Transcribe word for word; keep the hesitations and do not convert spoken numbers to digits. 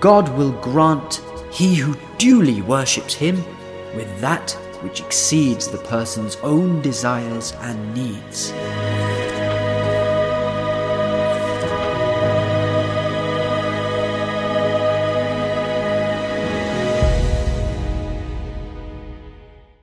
God will grant he who duly worships him with that which exceeds the person's own desires and needs.